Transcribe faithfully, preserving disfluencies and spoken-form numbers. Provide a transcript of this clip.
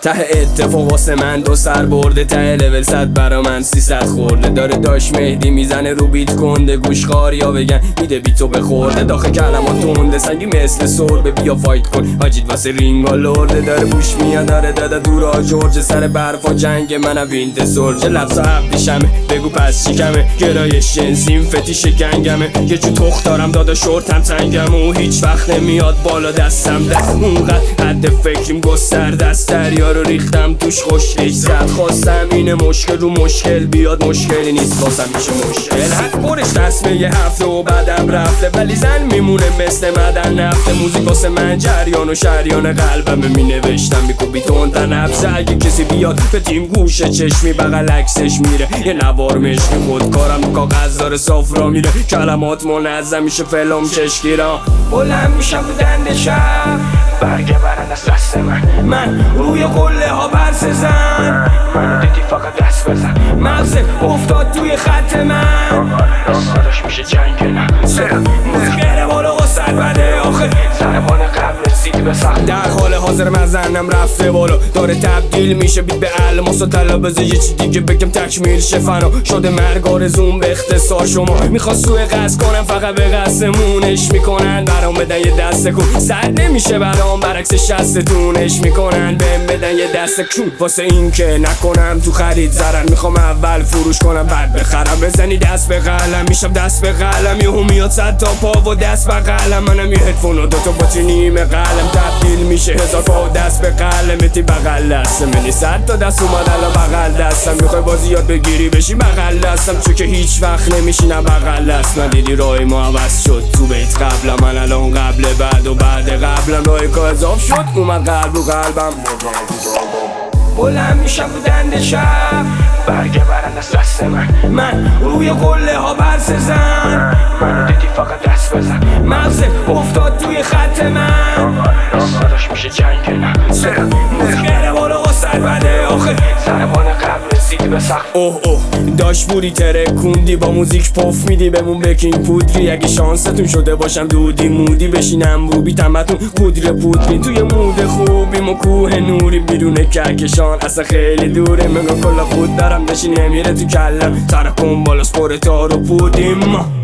ته اتفاق واسه من دو سر برده، ته لول صد برا من سیصد خورده. داره داش مهدی میزنه رو بیت کنده، گوش خاریا بگن میده بیتو بخورده. داخل کلمات تونده سنگی مثل سربه، بیا فایت کن حاجید واسه رینگا لرده. داره بوش میاد داره داده دورا جورج، سر برفا جنگ منم وینت سولج. لفظا حبیشمه بگو پس چی کمه، گرایش جنسیم فتیش گنگمه. یه جو تخت دارم دادا شورتم تنگم و هیچ وقت نمیاد بالا دستم. دست اونقدر حد فکریم گستر دست دریا رو ریختم توش خوشش زد. خواستم این مشکل رو مشکل بیاد، مشکلی نیست واسم میشه مشکل. حد برش تصمه یه هفته و بعدم رفته، ولی زن میمونه مثل مدن نفته. موزیک واسه من جریان و شریان قلبم می نوشتم میکوبی تون تنفسه. اگه کسی بیاد به تیم گوشه چشمی بغل عکسش میره، یه نوار مشکی خودکارم کاغذ داره صاف را میره. کلمات منظم میشه فلم چشگیران. بلند میشم تو دنده شب برگه برند از دست من، من روی قله ها برس زن. منو دیدی فقط دست بزن، مغزه افتاد توی خط من. داستانش میشه جنگ نه سر موزیک بره بالا و سر بده آخه زربان قبل رسید به سخت. در حال حاضر من زنم رفته بالا، داره تبدیل میشه بیت به الماس و طلا. بذار یه چی دیگه بگم تکمیل شه فنا شده مرگ آرزوم به اختصار. شما میخواست سوء قصد کنم فقط به قسمونش میکنن، برام بدن یه دست کن سر نمیشه برام برعکس شستتونش میکنن. بهم بدن یه دست کون واسه این که نکنم تو خرید ضرر. میخوام اول فروش کنم بعد بخرم. بزنی دست به قلم میشم دست به قلم، یهو میاد صد تا پا و دست به قلم. منم یه هدفون و دوتا با نیمه قلم تبدیل میشه هزار پا و دست به قلمتی بغل دستم. منی صد تا دست اومد الان بغل دستم. میخوای بازی یاد بگیری بشی بغل دستم، چون که هیچ وقت نمیشینم بغل دست. من دیدی رای ما عوض شد تو بیت قبلم، من الان قبل بعد و بعد قبلم. رای که اضاف شد اومد قلب و قلبم. بلند میشم تو دنده شب برگه برند از دست من، من روی قله ها برس زن. منو دیدی فقط دست بزن، مغزه افتاد توی خط من. داستانش میشه جنگ نه سر موزیک بره بالا و سر بده آخه زربان قبل رسیدی به سخت. اوه اوه داش بودی ترکوندی با موزیک پف میدی بمون بکینگ پودری. اگه شانستون شده باشم دودی مودی بشینم رو بیتمتون پودر پودری. توی مود خوبیم و کوه نوری بیرون کهکشان اصلا خیلی دوره. مگه کلا خود دارم داشتی نمیره تو کلم ترکم بالا سپور تارو پودیم.